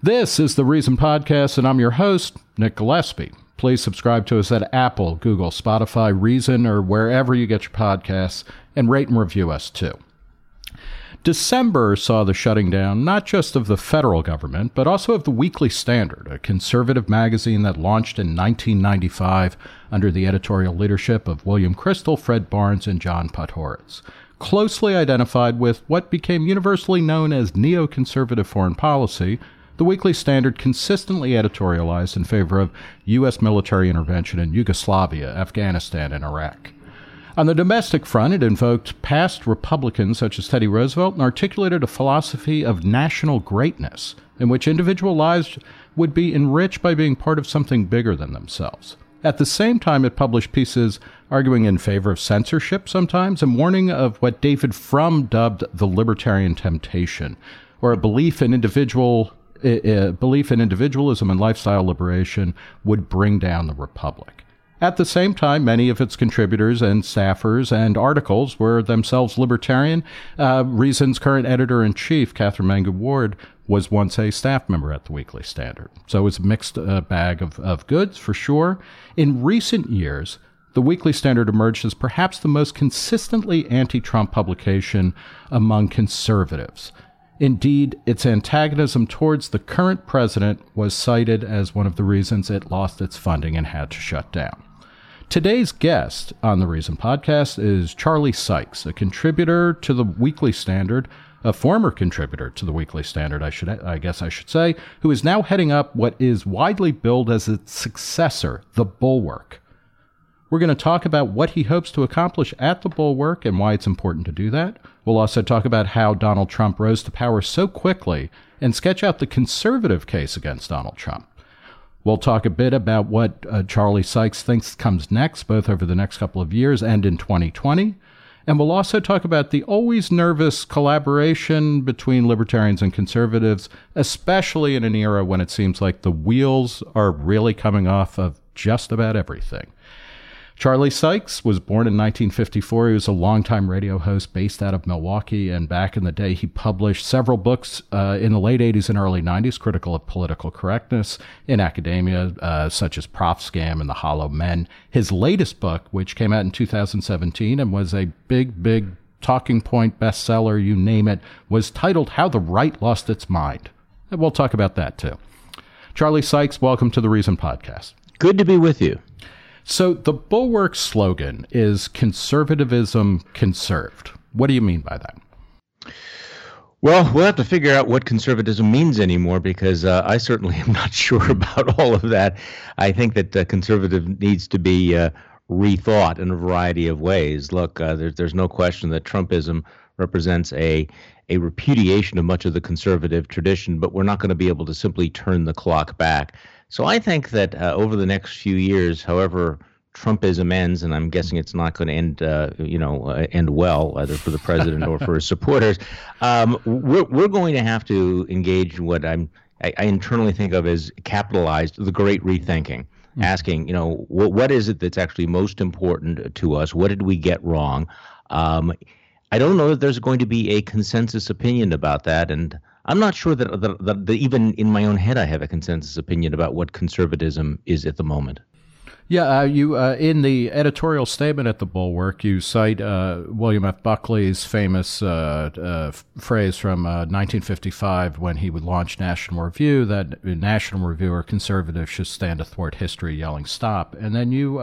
This is the Reason Podcast, and I'm your host, Nick Gillespie. Please subscribe to us at Apple, Google, Spotify, Reason, or wherever you get your podcasts, and rate and review us too. December saw the shutting down not just of the federal government, but also of the Weekly Standard, a conservative magazine that launched in 1995 under the editorial leadership of William Kristol, Fred Barnes, and John Podhoretz. Closely identified with what became universally known as neoconservative foreign policy, the Weekly Standard consistently editorialized in favor of U.S. military intervention in Yugoslavia, Afghanistan, and Iraq. On the domestic front, it invoked past Republicans such as Teddy Roosevelt and articulated a philosophy of national greatness, in which individual lives would be enriched by being part of something bigger than themselves. At the same time, it published pieces arguing in favor of censorship sometimes and warning of what David Frum dubbed the libertarian temptation, or a belief in individualism and lifestyle liberation would bring down the republic. At the same time, many of its contributors and staffers and articles were themselves libertarian. Reason's current editor-in-chief, Catherine Mangu-Ward, was once a staff member at the Weekly Standard. So it's a mixed bag of goods, for sure. In recent years, the Weekly Standard emerged as perhaps the most consistently anti-Trump publication among conservatives. Indeed, its antagonism towards the current president was cited as one of the reasons it lost its funding and had to shut down. Today's guest on the Reason Podcast is Charlie Sykes, a contributor to the Weekly Standard, a former contributor to the Weekly Standard, I guess I should say, who is now heading up what is widely billed as its successor, The Bulwark. We're going to talk about what he hopes to accomplish at The Bulwark and why it's important to do that. We'll also talk about how Donald Trump rose to power so quickly and sketch out the conservative case against Donald Trump. We'll talk a bit about what Charlie Sykes thinks comes next, both over the next couple of years and in 2020. And we'll also talk about the always nervous collaboration between libertarians and conservatives, especially in an era when it seems like the wheels are really coming off of just about everything. Charlie Sykes was born in 1954. He was a longtime radio host based out of Milwaukee, and back in the day, he published several books in the late 80s and early 90s, critical of political correctness in academia, such as Prof Scam and The Hollow Men. His latest book, which came out in 2017 and was a big talking point bestseller, you name it, was titled How the Right Lost Its Mind. And we'll talk about that, too. Charlie Sykes, welcome to the Reason Podcast. Good to be with you. So the Bulwark slogan is conservatism conserved. What do you mean by that? Well, we'll have to figure out what conservatism means anymore, because I certainly am not sure about all of that. I think that conservative needs to be rethought in a variety of ways. Look, there's no question that Trumpism represents a repudiation of much of the conservative tradition, but we're not going to be able to simply turn the clock back. So I think that over the next few years, however Trumpism ends, and I'm guessing it's not going to end well, either for the president or for his supporters, we're going to have to engage in what I internally think of as capitalized the great rethinking, asking, what is it that's actually most important to us? What did we get wrong? I don't know that there's going to be a consensus opinion about that, and I'm not sure that even in my own head I have a consensus opinion about what conservatism is at the moment. Yeah, you in the editorial statement at The Bulwark, you cite William F. Buckley's famous phrase from 1955 when he would launch National Review, that National Reviewer conservatives should stand athwart history yelling stop. And then you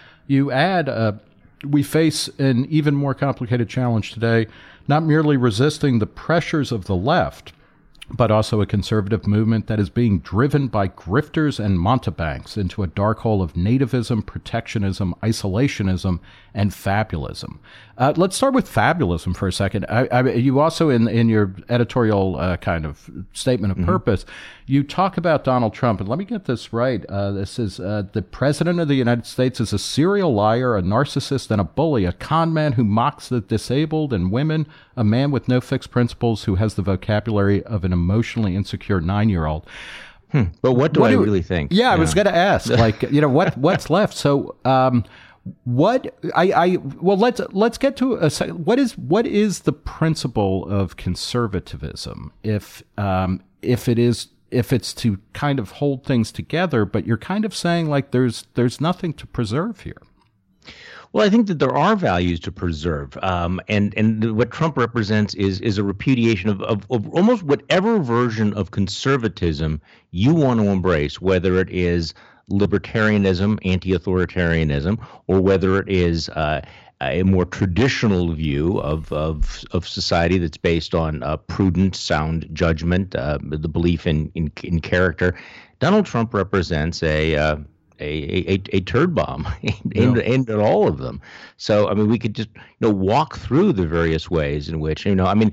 add, we face an even more complicated challenge today, not merely resisting the pressures of the left, but also a conservative movement that is being driven by grifters and mountebanks into a dark hole of nativism, protectionism, isolationism, and fabulism. Let's start with fabulism for a second. You also, in your editorial kind of statement of purpose, you talk about Donald Trump, and let me get this right. This is the president of the United States is a serial liar, a narcissist, and a bully, a con man who mocks the disabled and women, a man with no fixed principles who has the vocabulary of an emotionally insecure 9-year-old. But what do I really think? Yeah, I was going to ask, what's left? So, let's get to a second. What is the principle of conservatism if it is if it's to kind of hold things together, but you're kind of saying like there's nothing to preserve here. Well, I think that there are values to preserve, and what Trump represents is a repudiation of almost whatever version of conservatism you want to embrace, whether it is libertarianism, anti-authoritarianism, or whether it is a more traditional view of society that's based on prudent, sound judgment, the belief in character. Donald Trump represents a turd bomb aimed at all of them. So, I mean, we could just walk through the various ways in which, I mean,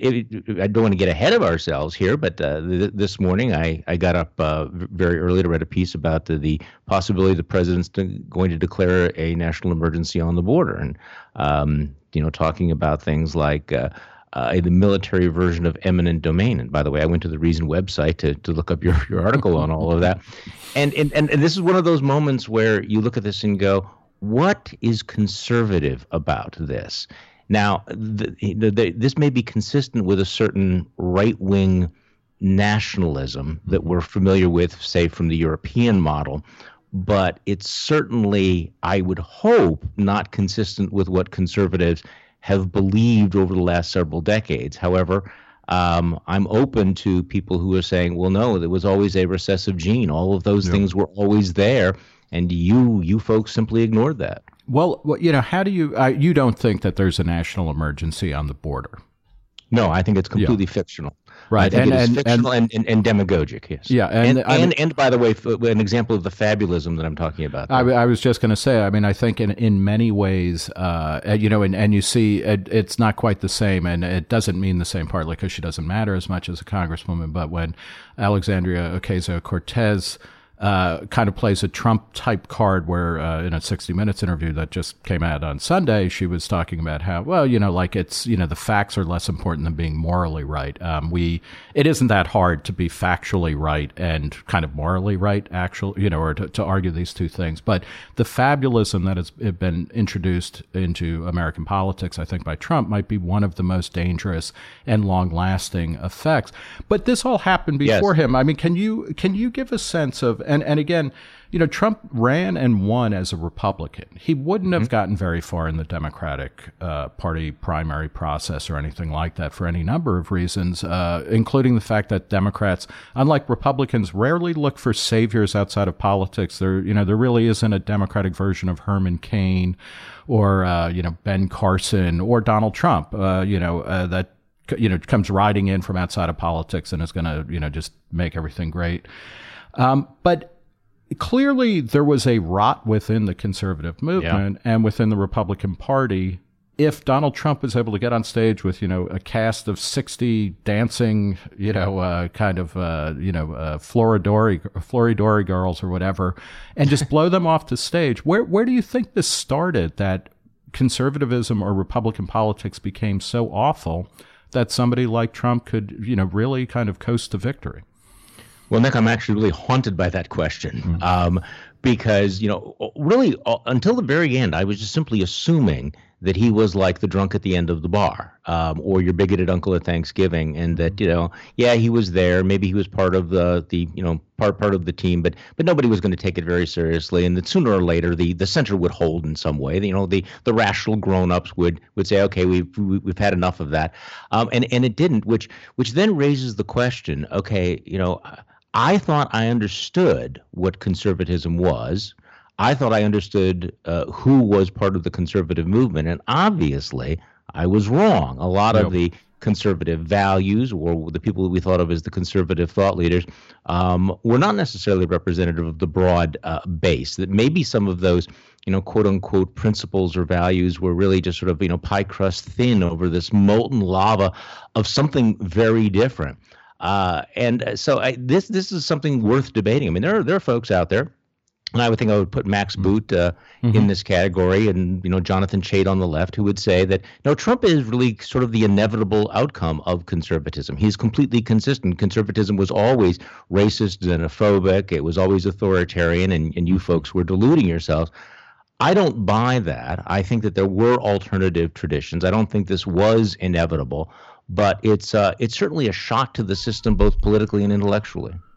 I don't want to get ahead of ourselves here, but this morning I got up very early to read a piece about the possibility the president's going to declare a national emergency on the border, and talking about things like the military version of eminent domain. And by the way, I went to the Reason website to look up your article on all of that. And this is one of those moments where you look at this and go, what is conservative about this? Now, this may be consistent with a certain right-wing nationalism that we're familiar with, say, from the European model, but it's certainly, I would hope, not consistent with what conservatives have believed over the last several decades. However, I'm open to people who are saying, well, no, there was always a recessive gene. All of those things were always there, and you folks simply ignored that. Well, how do you don't think that there's a national emergency on the border? No, I think it's completely fictional. Right, I think it is fictional and demagogic. Yes. Yeah, and by the way, an example of the fabulism that I'm talking about. I was just going to say. I mean, I think in many ways, and you see, it's not quite the same, and it doesn't mean the same partly because she doesn't matter as much as a congresswoman. But when Alexandria Ocasio-Cortez kind of plays a Trump-type card where in a 60 Minutes interview that just came out on Sunday, she was talking about how, well, it's, the facts are less important than being morally right. It isn't that hard to be factually right and kind of morally right, actually, or to argue these two things. But the fabulism that has been introduced into American politics, I think, by Trump might be one of the most dangerous and long-lasting effects. But this all happened before him. I mean, can you give a sense of, and again, Trump ran and won as a Republican. He wouldn't have gotten very far in the Democratic Party primary process or anything like that for any number of reasons, including the fact that Democrats, unlike Republicans, rarely look for saviors outside of politics. There really isn't a Democratic version of Herman Cain or, Ben Carson or Donald Trump, that comes riding in from outside of politics and is going to, just make everything great. But clearly there was a rot within the conservative movement and within the Republican Party. If Donald Trump was able to get on stage with, a cast of 60 dancing, Floridori girls or whatever, and just blow them off the stage, where do you think this started, that conservatism or Republican politics became so awful that somebody like Trump could, really kind of coast to victory? Well, Nick, I'm actually really haunted by that question because, really until the very end, I was just simply assuming that he was like the drunk at the end of the bar or your bigoted uncle at Thanksgiving, and that, he was there. Maybe he was part of the part of the team, but nobody was going to take it very seriously. And that sooner or later, the center would hold in some way. The rational grown-ups would say, okay, we've had enough of that. And it didn't, which then raises the question, okay, I thought I understood what conservatism was. I thought I understood who was part of the conservative movement, and obviously I was wrong. A lot of the conservative values, or the people that we thought of as the conservative thought leaders, were not necessarily representative of the broad base. That maybe some of those, quote unquote, principles or values were really just sort of, pie crust thin over this molten lava of something very different. And so this is something worth debating. I mean, there are folks out there, and I would put Max Boot in this category, and Jonathan Chait on the left, who would say that no, Trump is really sort of the inevitable outcome of conservatism. He's completely consistent. Conservatism was always racist, xenophobic. It was always authoritarian, and you folks were deluding yourselves. I don't buy that. I think that there were alternative traditions. I don't think this was inevitable. But it's certainly a shock to the system, both politically and intellectually.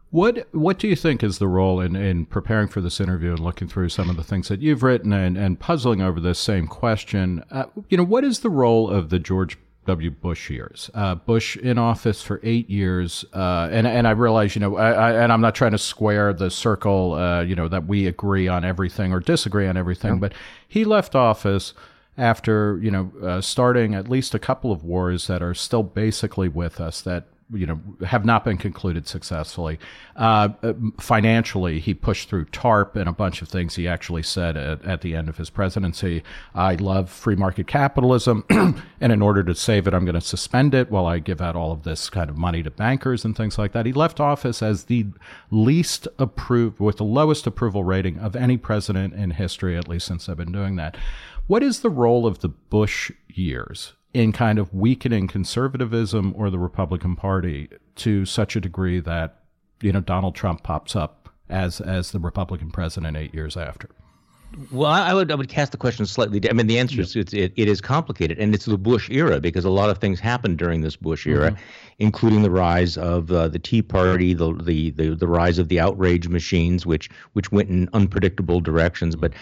What do you think is the role in preparing for this interview and looking through some of the things that you've written and puzzling over this same question? What is the role of the George W. Bush years? Bush in office for 8 years, and I realize, and I'm not trying to square the circle, that we agree on everything or disagree on everything, but he left office after, starting at least a couple of wars that are still basically with us, that have not been concluded successfully. Financially, he pushed through TARP and a bunch of things. He actually said at the end of his presidency, I love free market capitalism, and in order to save it, I'm going to suspend it while I give out all of this kind of money to bankers and things like that. He left office as the least approved, with the lowest approval rating of any president in history, at least since I've been doing that. What is the role of the Bush years in kind of weakening conservatism or the Republican Party to such a degree that, Donald Trump pops up as the Republican president 8 years after? Well, I would cast the question slightly. I mean, the answer is it is complicated, and it's the Bush era because a lot of things happened during this Bush era, including the rise of the Tea Party, the rise of the outrage machines, which went in unpredictable directions. But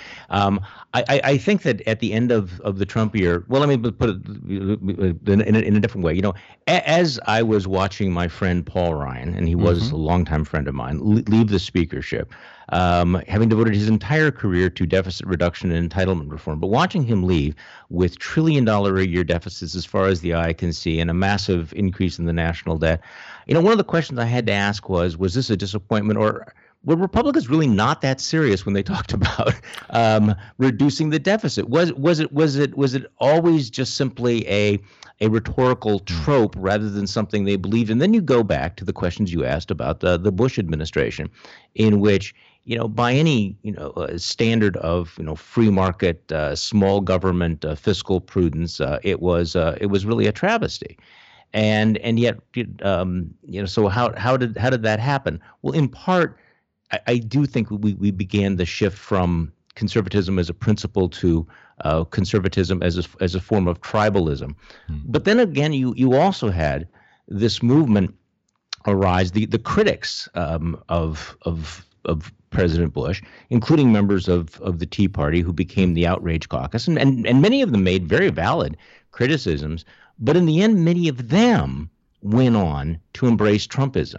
I think that at the end of the Trump year, well, let me put it in a different way. As I was watching my friend Paul Ryan, and he was a longtime friend of mine, leave the speakership, having devoted his entire career to deficit reduction and entitlement reform, but watching him leave with $1 trillion a year deficits as far as the eye can see and a massive increase in the national debt, one of the questions I had to ask was this a disappointment, or were Republicans really not that serious when they talked about reducing the deficit? Was it always just simply a rhetorical trope rather than something they believed? And then you go back to the questions you asked about the Bush administration, in which, by any standard of free market, small government, fiscal prudence, it was really a travesty. And yet, so how did that happen? Well, in part, I do think we began the shift from conservatism as a principle to conservatism as a form of tribalism. But then again, you also had this movement arise, the critics of President Bush, including members of the Tea Party who became the Outrage Caucus, and many of them made very valid criticisms. But in the end, many of them went on to embrace Trumpism.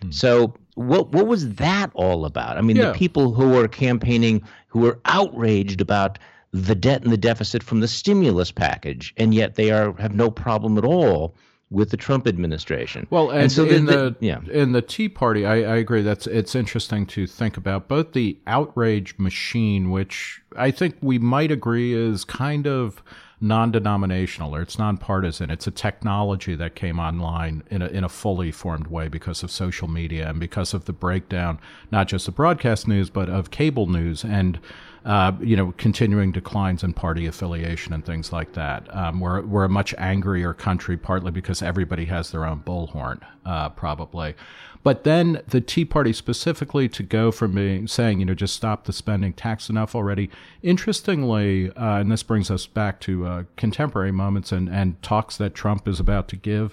So what was that all about? I mean, the people who were campaigning, who were outraged about the debt and the deficit from the stimulus package, and yet they have no problem at all with the Trump administration. Well, and so in the Tea Party, I agree. It's interesting to think about both the outrage machine, which I think we might agree is kind of non-denominational, or it's nonpartisan. It's a technology that came online in a fully formed way because of social media and because of the breakdown, not just of broadcast news, but of cable news and continuing declines in party affiliation and things like that. We're a much angrier country, partly because everybody has their own bullhorn, probably. But then the Tea Party specifically to go from saying, just stop the spending, tax enough already. Interestingly, and this brings us back to contemporary moments and talks that Trump is about to give,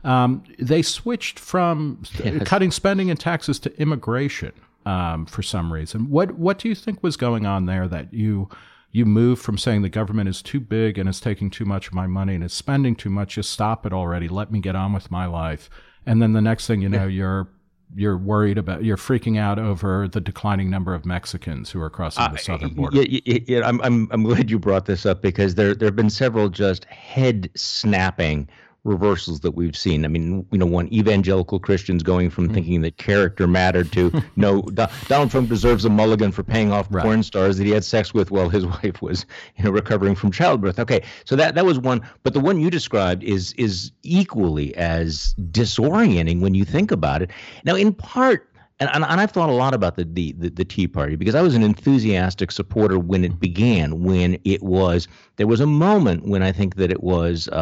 they switched from cutting spending and taxes to immigration for some reason. What do you think was going on there that you moved from saying the government is too big and is taking too much of my money and is spending too much, just stop it already, let me get on with my life. And then the next thing you know, you're worried about, you're freaking out over the declining number of Mexicans who are crossing the southern border. Yeah, I'm glad you brought this up because there have been several just head snapping reversals that we've seen. I mean, one, evangelical Christians going from thinking that character mattered to no, Donald Trump deserves a mulligan for paying off porn stars that he had sex with while his wife was recovering from childbirth. Okay, so that was one, but the one you described is equally as disorienting when you think about it. Now, in part, and I've thought a lot about the Tea Party because I was an enthusiastic supporter when it began, there was a moment when I think that it was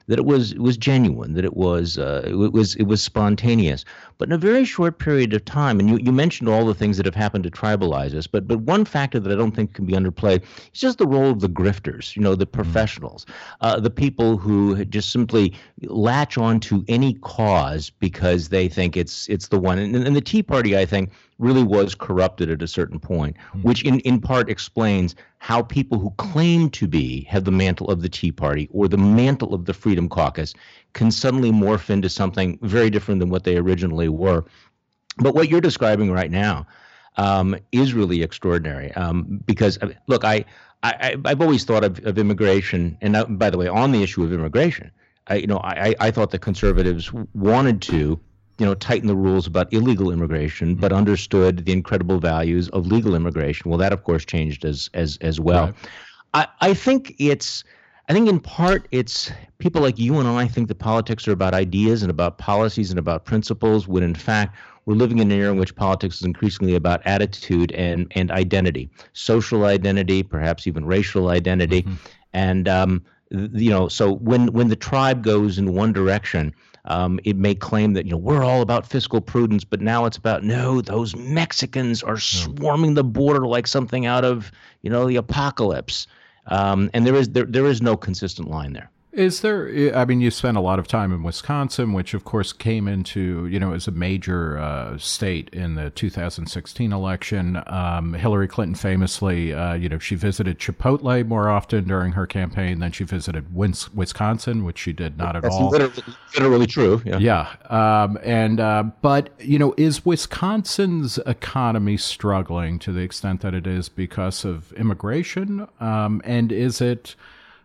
that it was genuine, that it was spontaneous. But in a very short period of time, and you mentioned all the things that have happened to tribalize us, but one factor that I don't think can be underplayed is just the role of the grifters, the professionals, the people who just simply latch on to any cause because they think it's the one. And the Tea Party, I think, really was corrupted at a certain point, which in part explains how people who claim to have the mantle of the Tea Party or the mantle of the Freedom Caucus can suddenly morph into something very different than what they originally were. But what you're describing right now is really extraordinary because, look, I've always thought of immigration, and by the way, on the issue of immigration, I thought the conservatives wanted to tighten the rules about illegal immigration, but understood the incredible values of legal immigration. Well, that of course changed as well. Right. I think in part it's people like you and I think that politics are about ideas and about policies and about principles, when in fact we're living in an era in which politics is increasingly about attitude and identity, social identity, perhaps even racial identity. And so when the tribe goes in one direction, it may claim that we're all about fiscal prudence, but now it's about, no, those Mexicans are swarming the border like something out of the apocalypse, and there is no consistent line there. Is there? I mean, you spent a lot of time in Wisconsin, which of course came into, as a major state in the 2016 election. Hillary Clinton famously, she visited Chipotle more often during her campaign than she visited Wisconsin, which she did not at all. That's literally true. Yeah. But is Wisconsin's economy struggling to the extent that it is because of immigration? And is it?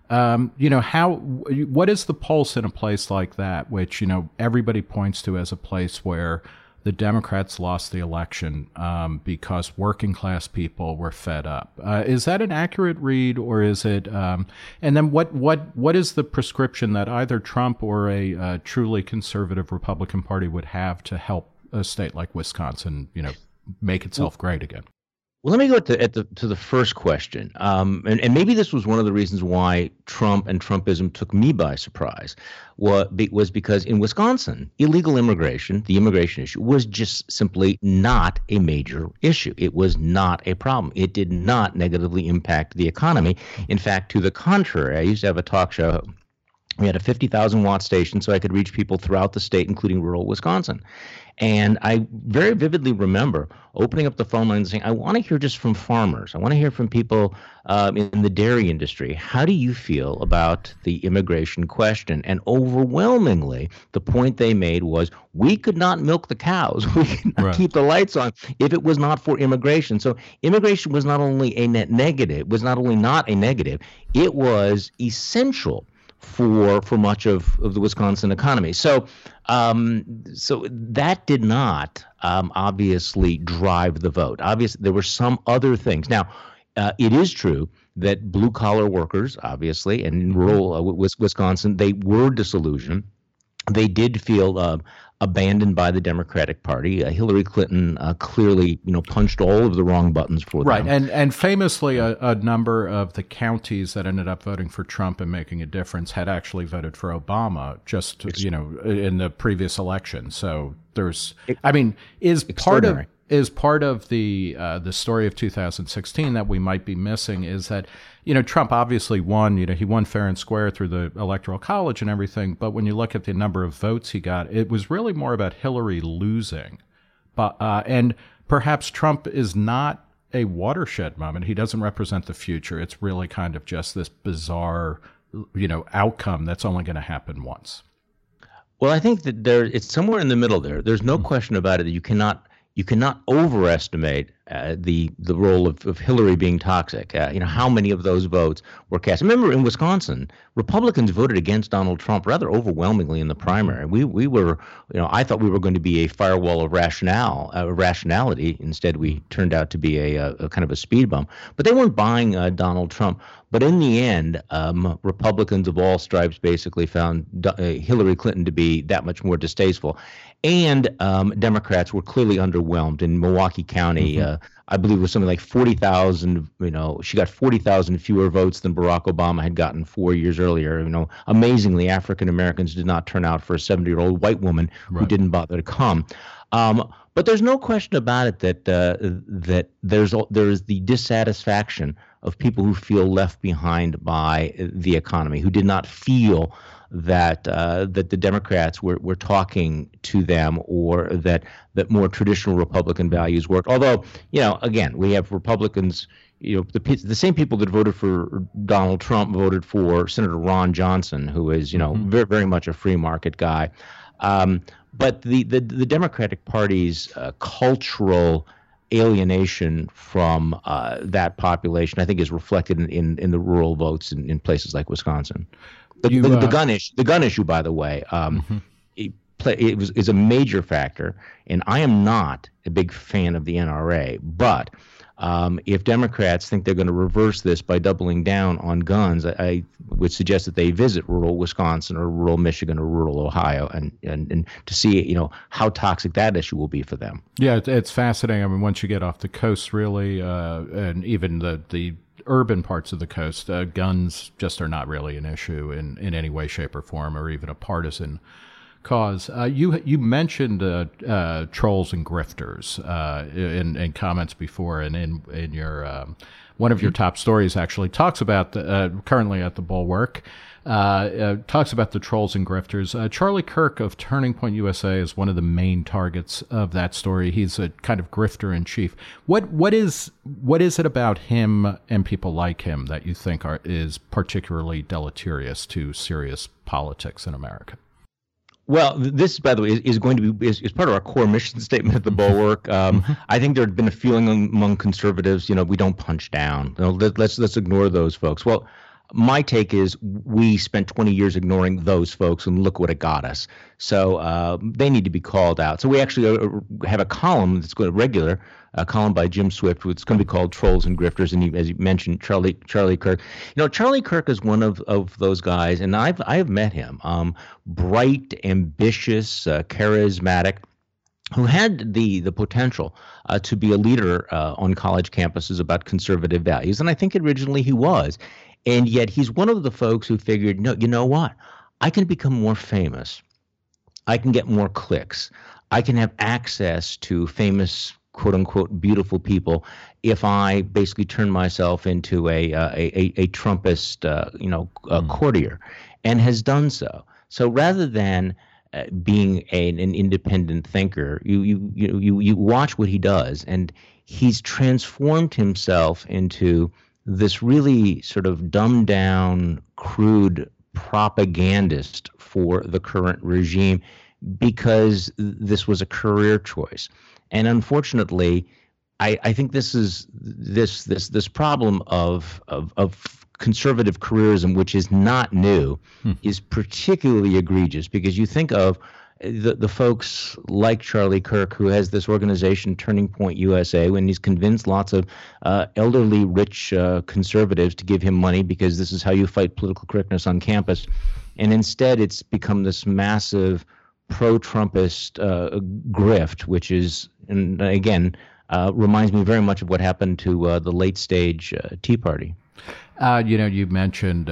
What is the pulse in a place like that, which, everybody points to as a place where the Democrats lost the election because working class people were fed up? Is that an accurate read, or is it? And then what is the prescription that either Trump or a truly conservative Republican Party would have to help a state like Wisconsin, make itself great again? Well, let me go to the first question, and maybe this was one of the reasons why Trump and Trumpism took me by surprise, was because in Wisconsin, illegal immigration, the immigration issue, was just simply not a major issue. It was not a problem. It did not negatively impact the economy. In fact, to the contrary, I used to have a talk show. We had a 50,000 watt station, so I could reach people throughout the state, including rural Wisconsin. And I very vividly remember opening up the phone line and saying, I want to hear just from farmers. I want to hear from people in the dairy industry. How do you feel about the immigration question? And overwhelmingly, the point they made was, we could not milk the cows. We could not keep the lights on if it was not for immigration. So immigration was not only a net negative, was not only not a negative, it was essential for much of the Wisconsin economy. So that did not obviously drive the vote. Obviously, there were some other things. Now, it is true that blue-collar workers, obviously, and in rural Wisconsin, they were disillusioned. They did feel abandoned by the Democratic Party. Hillary Clinton clearly, punched all of the wrong buttons for them. Right, and famously, a number of the counties that ended up voting for Trump and making a difference had actually voted for Obama just, in the previous election. So is part of the story of 2016 that we might be missing is that, Trump obviously won, he won fair and square through the Electoral College and everything. But when you look at the number of votes he got, it was really more about Hillary losing. And perhaps Trump is not a watershed moment. He doesn't represent the future. It's really kind of just this bizarre, outcome that's only going to happen once. Well, I think that it's somewhere in the middle there. There's no question about it that you cannot overestimate the role of Hillary being toxic. How many of those votes were cast? Remember, in Wisconsin, Republicans voted against Donald Trump rather overwhelmingly in the primary. We were, I thought we were going to be a firewall of rationality. Instead, we turned out to be a kind of a speed bump. But they weren't buying Donald Trump. But in the end, Republicans of all stripes basically found Hillary Clinton to be that much more distasteful. And Democrats were clearly underwhelmed in Milwaukee County. I believe it was something like 40,000. She got 40,000 fewer votes than Barack Obama had gotten 4 years earlier. Amazingly, African Americans did not turn out for a 70-year-old white woman who didn't bother to come. But there's no question about it that there is the dissatisfaction of people who feel left behind by the economy, who did not feel that the Democrats were talking to them, or that more traditional Republican values worked. Although, again, we have Republicans, the same people that voted for Donald Trump voted for Senator Ron Johnson, who is, very, very much a free market guy. But the Democratic Party's cultural alienation from that population, I think, is reflected in the rural votes in places like Wisconsin. The gun issue, by the way, is a major factor, and I am not a big fan of the NRA. But if Democrats think they're going to reverse this by doubling down on guns, I would suggest that they visit rural Wisconsin or rural Michigan or rural Ohio and to see how toxic that issue will be for them. Yeah, it's fascinating. I mean, once you get off the coast, really, and even the urban parts of the coast, guns just are not really an issue in any way, shape, or form, or even a partisan cause. You mentioned trolls and grifters in comments before, and in your one of your top stories actually talks about currently at the Bulwark. Talks about the trolls and grifters. Charlie Kirk of Turning Point USA is one of the main targets of that story. He's a kind of grifter in chief. What is it about him and people like him that you think is particularly deleterious to serious politics in America? Well, this, by the way, is going to be is part of our core mission statement at the Bulwark. I think there had been a feeling among conservatives, we don't punch down. Let's ignore those folks. Well, my take is we spent 20 years ignoring those folks, and look what it got us. So they need to be called out. So we actually have a column that's going to regular, a column by Jim Swift. It's going to be called Trolls and Grifters. And as you mentioned, Charlie Kirk. Charlie Kirk is one of those guys, and I have met him. Bright, ambitious, charismatic, who had the potential to be a leader on college campuses about conservative values. And I think originally he was. And yet he's one of the folks who figured, no, you know what? I can become more famous. I can get more clicks. I can have access to famous, quote unquote, beautiful people if I basically turn myself into a Trumpist, courtier, and has done so. So rather than being an independent thinker, you watch what he does, and he's transformed himself into this really sort of dumbed down, crude propagandist for the current regime, because this was a career choice. And unfortunately, I think this is this problem of conservative careerism, which is not new, is particularly egregious, because you think of the folks like Charlie Kirk, who has this organization, Turning Point USA, when he's convinced lots of elderly, rich conservatives to give him money because this is how you fight political correctness on campus. And instead, it's become this massive pro-Trumpist grift, which is, and again, reminds me very much of what happened to the late stage Tea Party. You mentioned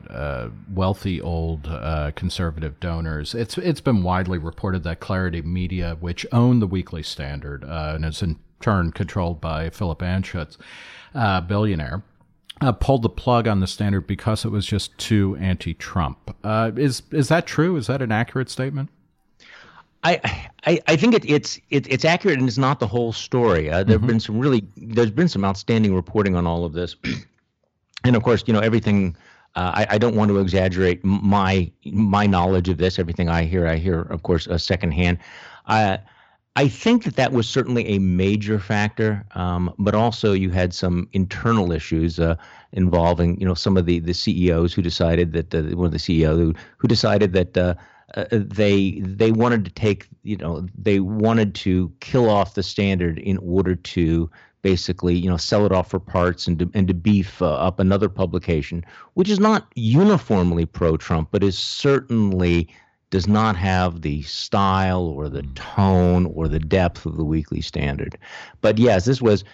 wealthy old conservative donors. It's been widely reported that Clarity Media, which owned the Weekly Standard and is in turn controlled by Philip Anschutz, billionaire, pulled the plug on the Standard because it was just too anti-Trump. Is that true? Is that an accurate statement? I think it's accurate, and it's not the whole story. There's been some outstanding reporting on all of this. And of course, everything. I don't want to exaggerate my knowledge of this. Everything I hear, of course, secondhand. I think that was certainly a major factor, but also you had some internal issues involving, some of the CEOs who decided that one of the CEO who decided that they wanted to take, they wanted to kill off the Standard in order to basically, sell it off for parts and to beef up another publication, which is not uniformly pro-Trump, but is certainly does not have the style or the tone or the depth of the Weekly Standard. But yes, this was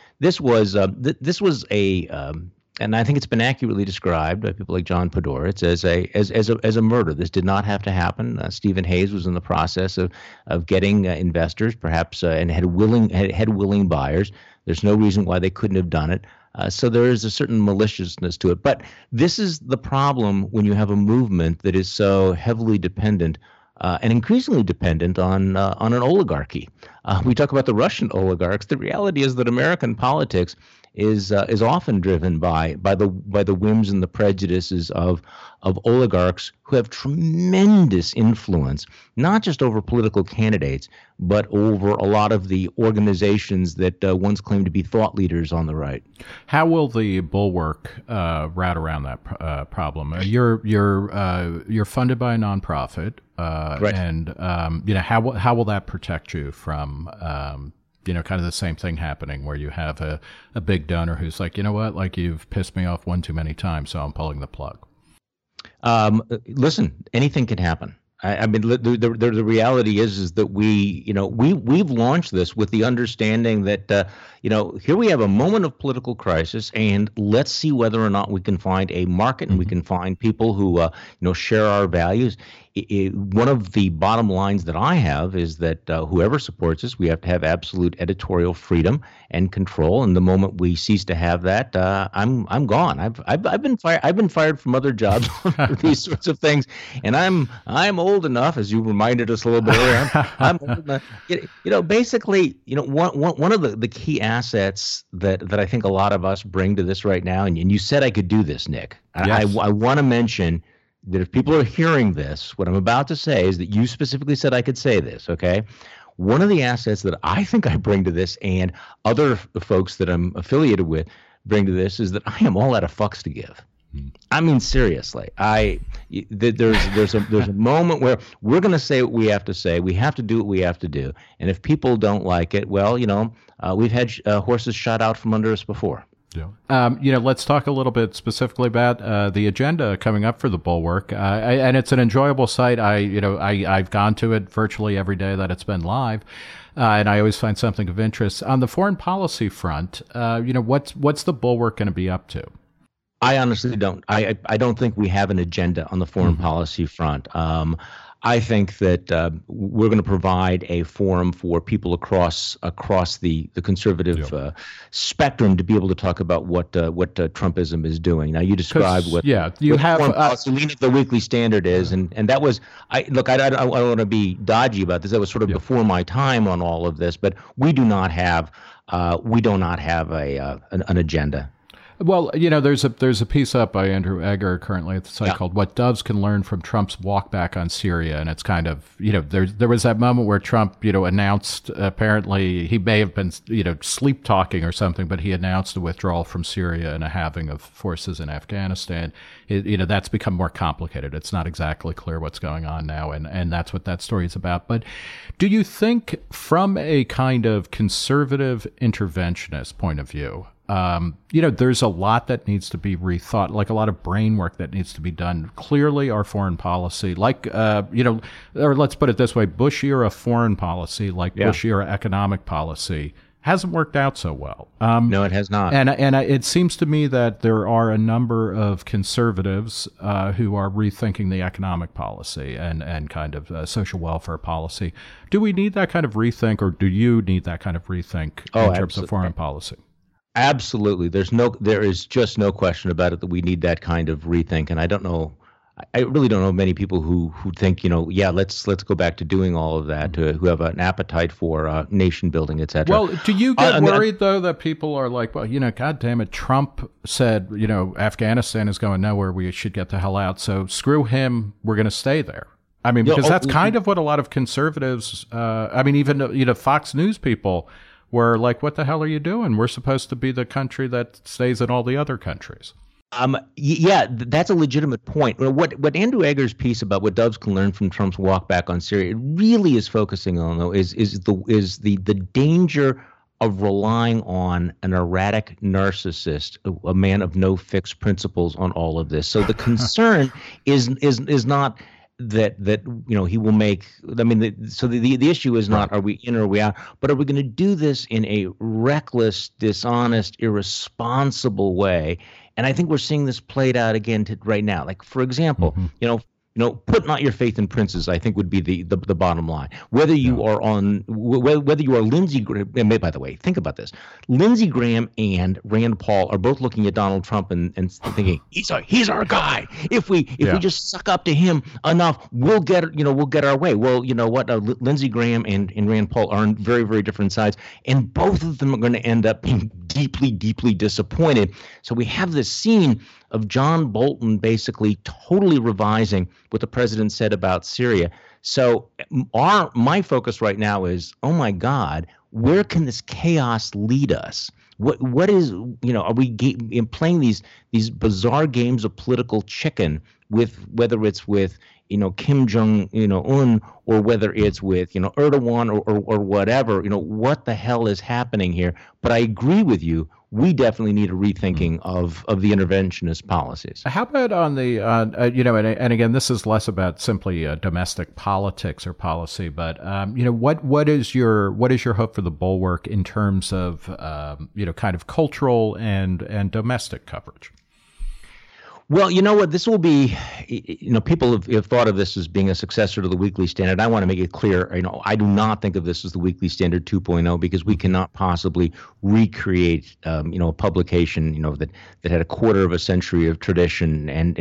a and I think it's been accurately described by people like John Podhoretz as a murder. This did not have to happen. Stephen Hayes was in the process of getting investors, perhaps, and had willing buyers. There's no reason why they couldn't have done it. So there is a certain maliciousness to it. But this is the problem when you have a movement that is so heavily dependent and increasingly dependent on an oligarchy. We talk about the Russian oligarchs. The reality is that American politics is often driven by the whims and the prejudices of oligarchs who have tremendous influence, not just over political candidates, but over a lot of the organizations that once claimed to be thought leaders on the right. How will the Bulwark route around that problem? You're funded by a nonprofit, right. And how will that protect you from kind of the same thing happening where you have a big donor who's like, you know what, like you've pissed me off one too many times, so I'm pulling the plug. Listen, anything can happen. I mean, the reality is that we've launched this with the understanding that here we have a moment of political crisis, and let's see whether or not we can find a market and we can find people who share our values. One of the bottom lines that I have is that whoever supports us, we have to have absolute editorial freedom and control. And the moment we cease to have that, I'm gone. I've been fired. I've been fired from other jobs for these sorts of things, and I'm old enough, as you reminded us a little bit earlier. I'm old enough. Basically, one of the key assets that I think a lot of us bring to this right now, and you said I could do this, Nick. Yes. I want to mention that if people are hearing this, what I'm about to say is that you specifically said I could say this, okay? One of the assets that I think I bring to this, and other folks that I'm affiliated with bring to this, is that I am all out of fucks to give. I mean, seriously, there's a moment where we're going to say what we have to say. We have to do what we have to do. And if people don't like it, well, we've had horses shot out from under us before. Yeah. Let's talk a little bit specifically about the agenda coming up for the Bulwark, and it's an enjoyable site. I've gone to it virtually every day that it's been live, and I always find something of interest. On the foreign policy front, what's the Bulwark going to be up to? I honestly don't. I don't think we have an agenda on the foreign policy front. I think that we're going to provide a forum for people across the conservative spectrum to be able to talk about what Trumpism is doing. Now, you described what foreign policy lean of the Weekly Standard is, and that was I don't want to be dodgy about this. That was sort of before my time on all of this, but we do not have an agenda. Well, there's a piece up by Andrew Egger currently at the site called "What Doves Can Learn from Trump's Walk Back on Syria," and it's kind of there was that moment where Trump announced, apparently he may have been sleep talking or something, but he announced a withdrawal from Syria and a halving of forces in Afghanistan. That's become more complicated. It's not exactly clear what's going on now, and that's what that story is about. But do you think, from a kind of conservative interventionist point of view, there's a lot that needs to be rethought, like a lot of brain work that needs to be done. Clearly, our foreign policy, or let's put it this way, Bush-era foreign policy, like Bush-era economic policy, hasn't worked out so well. No, it has not. And it seems to me that there are a number of conservatives who are rethinking the economic policy and kind of social welfare policy. Do we need that kind of rethink, or do you need that kind of rethink in terms of foreign policy? Absolutely. There is just no question about it that we need that kind of rethink. And I really don't know many people who think, let's go back to doing all of that, who have an appetite for nation building, et cetera. Well, do you get worried, though, that people are like, well, God damn it, Trump said, Afghanistan is going nowhere, we should get the hell out, so screw him, we're going to stay there. I mean, because that's kind of what a lot of conservatives, even Fox News people were like, what the hell are you doing? We're supposed to be the country that stays in all the other countries. That's a legitimate point. What Andrew Egger's piece about what doves can learn from Trump's walk back on Syria, it really is focusing on, though, is the danger of relying on an erratic narcissist, a man of no fixed principles on all of this. So the concern is not that he will make. I mean, the issue is not are we in or are we out, but are we going to do this in a reckless, dishonest, irresponsible way? And I think we're seeing this played out again right now. Like, for example, put not your faith in princes, I think would be the bottom line. Whether you are whether you are Lindsey Graham, and by the way, think about this. Lindsey Graham and Rand Paul are both looking at Donald Trump and thinking, he's our guy. If we just suck up to him enough, we'll get our way. Well, you know what? Lindsey Graham and Rand Paul are on very, very different sides, and both of them are going to end up being deeply, deeply disappointed. So we have this scene of John Bolton basically totally revising what the president said about Syria. So my focus right now is, oh my God, where can this chaos lead us? What is, are we playing these bizarre games of political chicken with, whether it's with Kim Jong Un, or whether it's with Erdogan or whatever? What the hell is happening here? But I agree with you. We definitely need a rethinking of the interventionist policies. How about on the and again, this is less about simply domestic politics or policy, but what is your hope for the Bulwark in terms of kind of cultural and domestic coverage? Well, you know what? This will be, people have thought of this as being a successor to the Weekly Standard. I want to make it clear, I do not think of this as the Weekly Standard 2.0, because we cannot possibly recreate, a publication, that had a quarter of a century of tradition and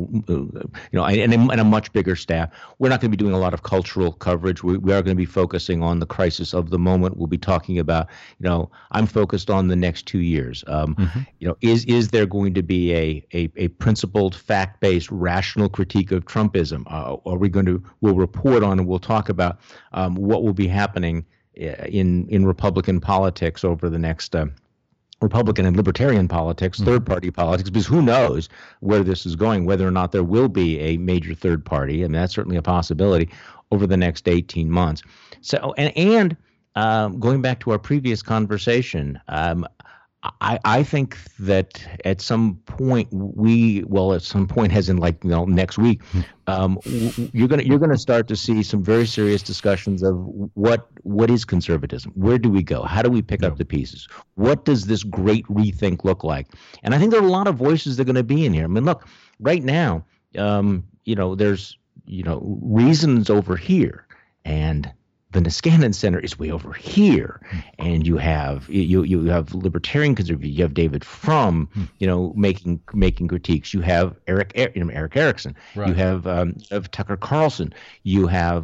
a much bigger staff. We're not going to be doing a lot of cultural coverage. We are going to be focusing on the crisis of the moment. We'll be talking about, I'm focused on the next 2 years. Is there going to be a principled, fact-based, rational critique of Trumpism? We'll report on and we'll talk about what will be happening in Republican politics over the next Republican and libertarian politics, third-party politics, because who knows where this is going, whether or not there will be a major third party. I mean, that's certainly a possibility over the next 18 months. So, and going back to our previous conversation, I think that at some point as in next week, you're gonna start to see some very serious discussions of what is conservatism? Where do we go? How do we pick up the pieces? What does this great rethink look like? And I think there are a lot of voices that are going to be in here. I mean, look, right now, there's reasons over here, and the Niskanen Center is way over here, and you have libertarian conservatives. You have David Frum, making critiques. You have Eric Erickson. Right. You have Tucker Carlson. You have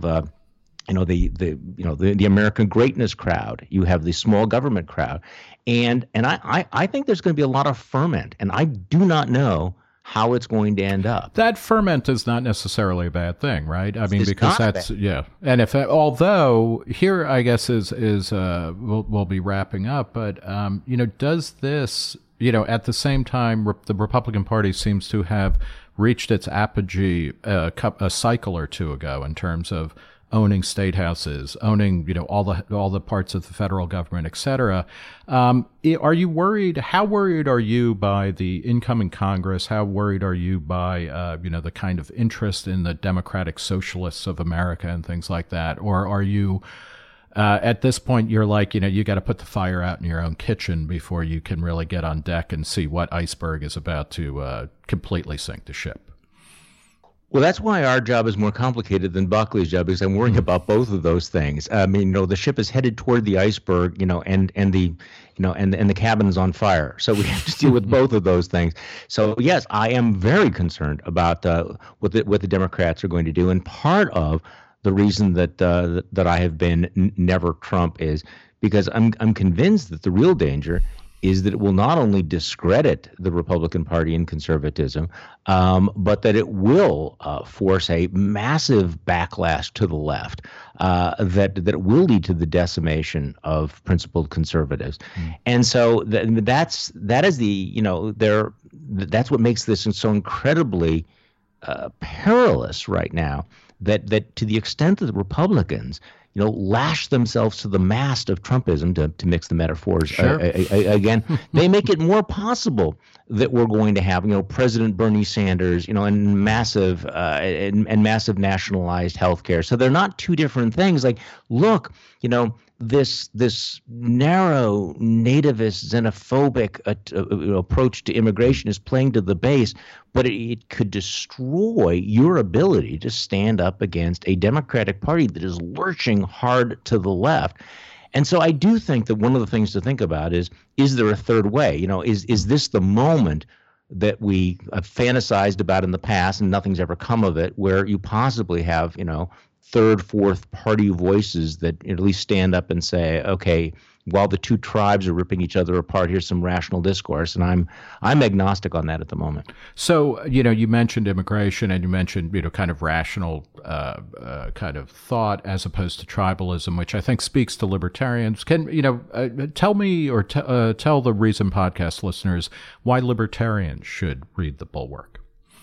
the American Greatness crowd. You have the small government crowd, and I think there's going to be a lot of ferment, and I do not know how it's going to end up. That ferment is not necessarily a bad thing, right? I mean, it's because that's bad. Yeah. And although here, I guess we'll be wrapping up, but does this, at the same time, the Republican Party seems to have reached its apogee a cycle or two ago in terms of owning state houses, owning all the parts of the federal government, et cetera. Are you worried? How worried are you by the incoming Congress? How worried are you by the kind of interest in the Democratic Socialists of America and things like that? Or are you at this point you're like, you got to put the fire out in your own kitchen before you can really get on deck and see what iceberg is about to completely sink the ship? Well, that's why our job is more complicated than Buckley's job, because I'm worrying about both of those things. I mean, the ship is headed toward the iceberg, and the cabin's on fire. So we have to deal with both of those things. So yes, I am very concerned about what the Democrats are going to do, and part of the reason that I have been never Trump is because I'm convinced that the real danger is that it will not only discredit the Republican Party and conservatism, but that it will force a massive backlash to the left that will lead to the decimation of principled conservatives. And so that's what makes this so incredibly perilous right now. That to the extent that the Republicans lash themselves to the mast of Trumpism, to mix the metaphors Sure. again. They make it more possible that we're going to have, President Bernie Sanders, and massive massive nationalized healthcare. So they're not two different things. Like, look, this narrow nativist xenophobic approach to immigration is playing to the base, but it could destroy your ability to stand up against a Democratic Party that is lurching hard to the left. And so I do think that one of the things to think about is there a third way? Is this the moment that we have fantasized about in the past and nothing's ever come of it, where you possibly have, third, fourth party voices that at least stand up and say, okay, while the two tribes are ripping each other apart, here's some rational discourse. And I'm agnostic on that at the moment. So, you mentioned immigration and you mentioned, kind of rational kind of thought as opposed to tribalism, which I think speaks to libertarians. Can, tell me or tell the Reason Podcast listeners why libertarians should read The Bulwark?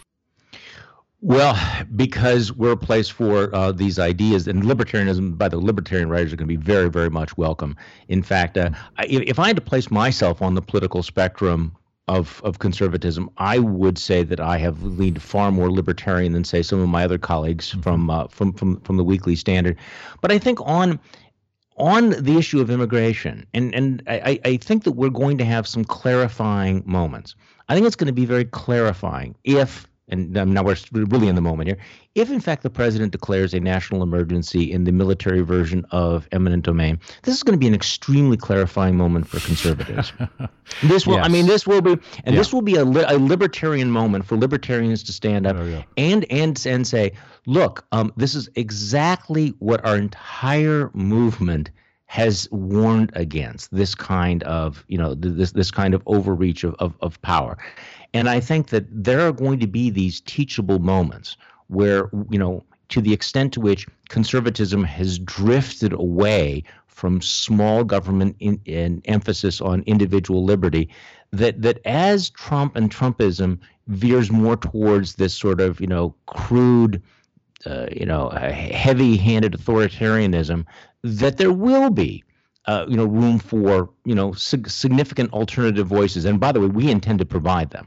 Well, because we're a place for these ideas, and libertarianism, by the libertarian writers, are going to be very, very much welcome. In fact, if I had to place myself on the political spectrum of conservatism, I would say that I have leaned far more libertarian than, say, some of my other colleagues from the Weekly Standard. But I think on the issue of immigration, and I think that we're going to have some clarifying moments. I think it's going to be very clarifying if. And now we're really in the moment here. If, in fact, the president declares a national emergency in the military version of eminent domain, this is going to be an extremely clarifying moment for conservatives. This will, Yes. this will be, and this will be a libertarian moment for libertarians to stand up and say, look, this is exactly what our entire movement has warned against, this kind of, this kind of overreach of power. And I think that there are going to be these teachable moments where, to the extent to which conservatism has drifted away from small government and emphasis on individual liberty, that as Trump and Trumpism veers more towards this sort of, crude, heavy-handed authoritarianism, that there will be room for, significant alternative voices. And by the way, we intend to provide them.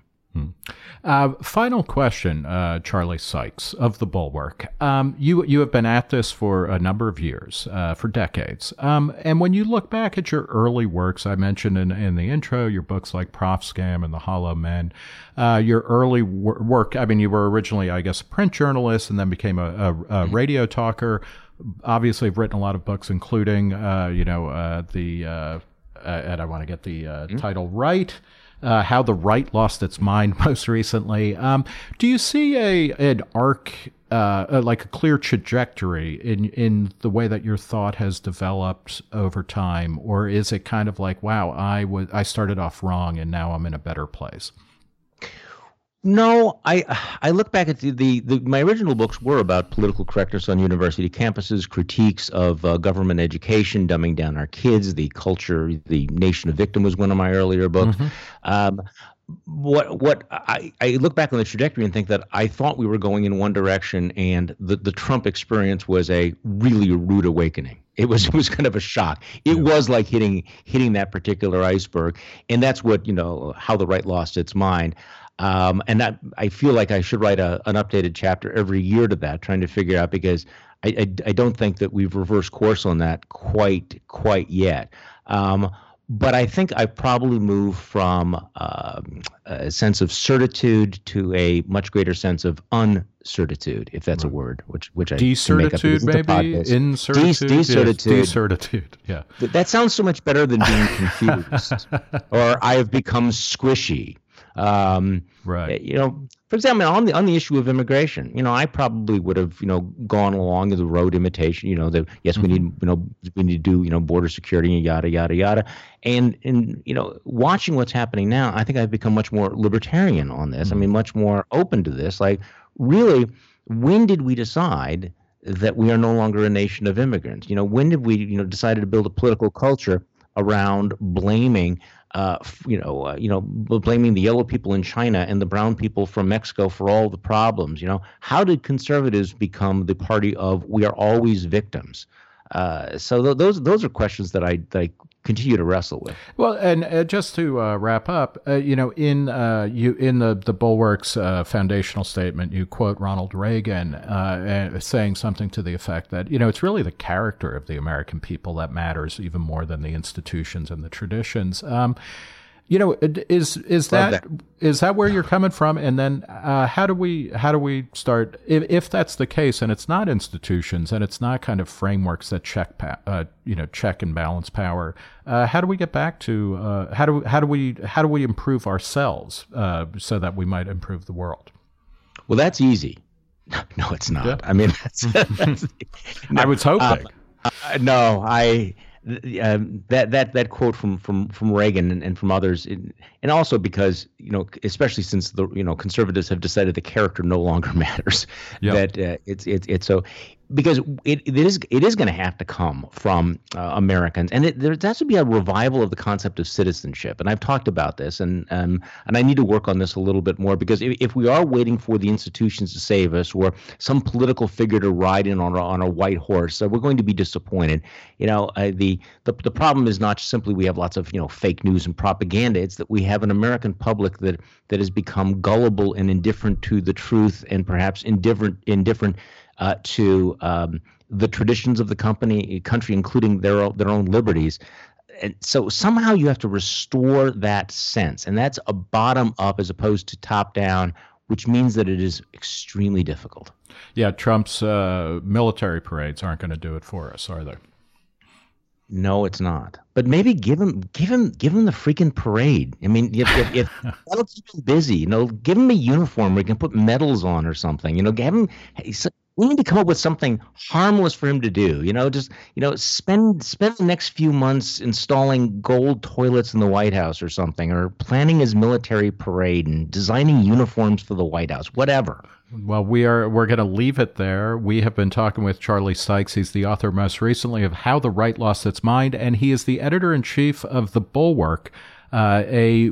Final question, Charlie Sykes of The Bulwark. You have been at this for a number of years, for decades. And when you look back at your early works, I mentioned in the intro, your books like Prof Scam and The Hollow Men, your early work, you were originally, I guess, a print journalist and then became a radio talker. Obviously, you've written a lot of books, including, and I want to get the title right, How the Right Lost Its Mind most recently. Do you see an arc, like a clear trajectory in the way that your thought has developed over time? Or is it kind of like, wow, I started off wrong and now I'm in a better place? No, I look back at my original books were about political correctness on university campuses, critiques of government education, dumbing down our kids, the culture, the nation of victim was one of my earlier books. What I look back on the trajectory and think that I thought we were going in one direction, and the Trump experience was a really rude awakening. It was kind of a shock. It was like hitting that particular iceberg, and that's what how the right lost its mind. And that I feel like I should write an updated chapter every year to that, trying to figure out, because I don't think that we've reversed course on that quite yet. But I think I probably moved from a sense of certitude to a much greater sense of uncertitude, if that's a word, which I decertitude, maybe incertitude, decertitude. Yeah, that sounds so much better than being confused or I have become squishy. Right. For example, on the issue of immigration, I probably would have, gone along the road imitation, that yes, we need to do, border security and yada, yada, yada. And watching what's happening now, I think I've become much more libertarian on this. Much more open to this. Like, really, when did we decide that we are no longer a nation of immigrants? When did we, decide to build a political culture around blaming blaming the yellow people in China and the brown people from Mexico for all the problems? How did conservatives become the party of we are always victims? Those are questions that I continue to wrestle with. Well, and just to wrap up, in the Bulwark's foundational statement, you quote Ronald Reagan saying something to the effect that it's really the character of the American people that matters even more than the institutions and the traditions. Is that where you're coming from? And then how do we start if that's the case, and it's not institutions and it's not kind of frameworks that check and balance power? How do we get back to how do we improve ourselves so that we might improve the world? Well, that's easy. No, it's not. Yeah. I mean, that's I was hoping. That quote from Reagan and from others, and also because especially since the conservatives have decided the character no longer matters. Yep. That it's so because it is going to have to come from Americans, and there has to be a revival of the concept of citizenship. And I've talked about this, and I need to work on this a little bit more, because if we are waiting for the institutions to save us or some political figure to ride in on a white horse, we're going to be disappointed. The problem is not simply we have lots of fake news and propaganda. It's that we have an American public that has become gullible and indifferent to the truth, and perhaps indifferent to the traditions of the country, including their own liberties. And so somehow you have to restore that sense, and that's a bottom up as opposed to top down, which means that it is extremely difficult. Yeah, Trump's military parades aren't going to do it for us, are they? No, it's not. But maybe give him the freaking parade. I mean, if that'll keep him busy, give him a uniform where he can put medals on or something. We need to come up with something harmless for him to do. Spend the next few months installing gold toilets in the White House or something, or planning his military parade and designing uniforms for the White House, whatever. Well, we're going to leave it there. We have been talking with Charlie Sykes. He's the author most recently of How the Right Lost Its Mind, and he is the editor-in-chief of The Bulwark, a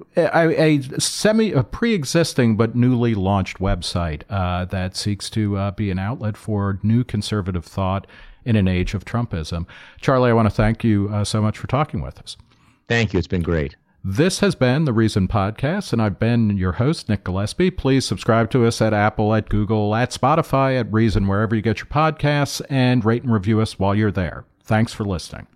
pre-existing but newly launched website that seeks to be an outlet for new conservative thought in an age of Trumpism. Charlie, I want to thank you so much for talking with us. Thank you. It's been great. This has been the Reason Podcast, and I've been your host, Nick Gillespie. Please subscribe to us at Apple, at Google, at Spotify, at Reason, wherever you get your podcasts, and rate and review us while you're there. Thanks for listening.